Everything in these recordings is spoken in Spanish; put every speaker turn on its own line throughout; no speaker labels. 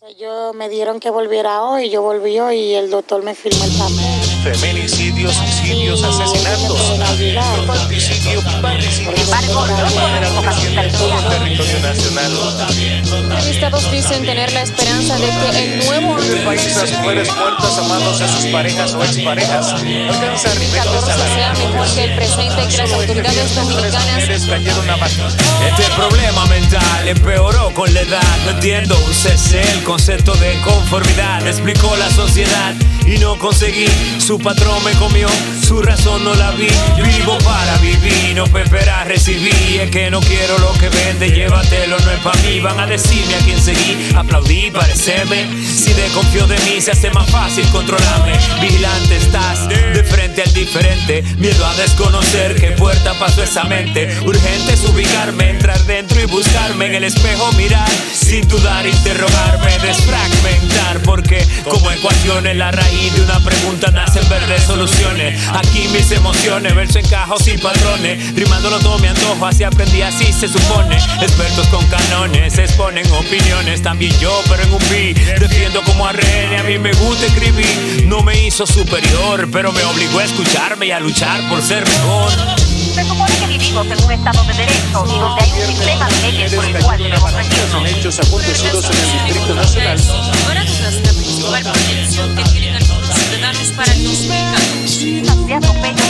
Yo me dieron que volviera hoy, yo volví hoy y el doctor me firmó el papel.
Feminicidios, suicidios, asesinatos, infanticidio, parricidio, todo el territorio nacional.
Entrevistados dicen tener la esperanza de que el nuevo
En este país las mujeres muertas amándose a sus parejas o exparejas alcanzan niveles
2014 sea mejor que el presente y que las autoridades dominicanas.
Este problema mental empeoró con la edad. No entiendo un cese, el concepto de conformidad. Explicó la sociedad y no conseguí. Su patrón me comió, su razón no la vi. Vivo para vivir, no para recibir. Es que no quiero lo que vende, llévatelo, no es pa' mí. Van a decirme a quién seguir, aplaudí, parecerme. Si desconfío de mí se hace más fácil controlarme. Vigilante estás, de frente al diferente. Miedo a desconocer qué puerta pasó esa mente. Urgente es ubicarme, entrar dentro y buscarme. En el espejo mirar, sin dudar, interrogarme, desfragmentar. Porque como ecuaciones, la raíz de una pregunta nacen verdes soluciones. Aquí mis emociones, verso encajos y patrones. Rimándolo todo mi antojo, así aprendí, así se supone. Expertos con canones, exponen opiniones. También yo, pero en un beat, defiendo como a René. A mí me gusta escribir, no me hizo superior, pero me obligó a escucharme y a luchar por ser mejor.
Se supone que vivimos en un estado de derecho y donde hay un sistema de leyes por el cual debemos regirnos.
Son hechos acontecidos en el Distrito Nacional.
Ahora tras la principal proyección que tienen algunos ciudadanos para el 2014.
Santiago Peña.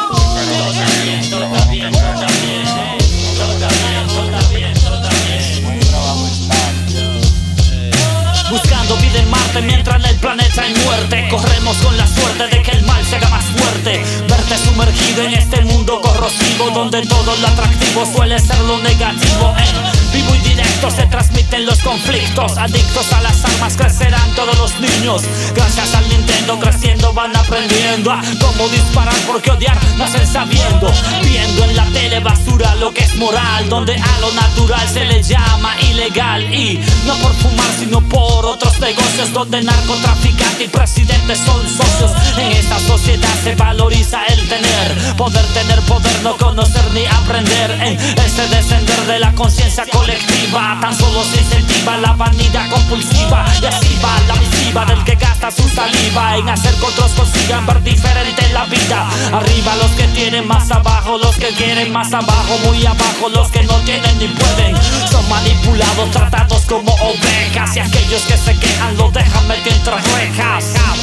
Buscando vida en Marte mientras en el planeta hay muerte. Corremos con la suerte de que el mal se haga más fuerte. Verte sumergido en este mundo corrosivo, donde todo lo atractivo suele ser lo negativo. En vivo y directo se transmiten los conflictos. Adictos a las armas crecerán todos los niños. Gracias al Nintendo creciendo van aprendiendo a cómo disparar, porque odiar nacen sabiendo. Viendo en la tele basura lo que es moral, donde a lo natural se le llama ilegal. Y no por fumar sino por otros negocios, donde narcotraficante y presidente son socios. En esta sociedad se valoriza el tener poder, no conocer ni aprender. En este descender de la conciencia colectiva, tan solo se incentiva la vanidad compulsiva. Y así va la misiva del que gasta su saliva en hacer que otros consigan ver diferente la vida. Arriba los que tienen, más abajo los que quieren, más abajo, muy abajo los que no tienen ni pueden. Son manipulados, tratados como ovejas, y aquellos que se quejan lo dejan metido entre rejas.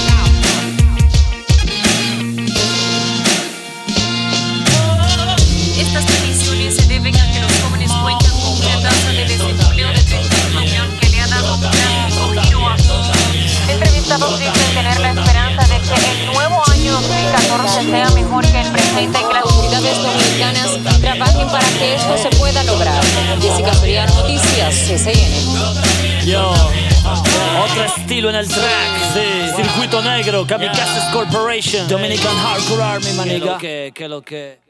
Estas peticiones se deben a que los jóvenes cuentan con una tasa de desempleo de 30% que le ha dado un drástico giro a todo.
Entrevistados dicen tener la esperanza de que el nuevo año 2014 sea mejor que el presente y que
Las autoridades dominicanas trabajen para que esto se pueda lograr. Jessica Soriano, Noticias, CCN.
Yo, otro estilo en el track. Sí. Circuito Negro, Kamikazes Corporation, Dominican Hardcore Army, maniga. Que lo que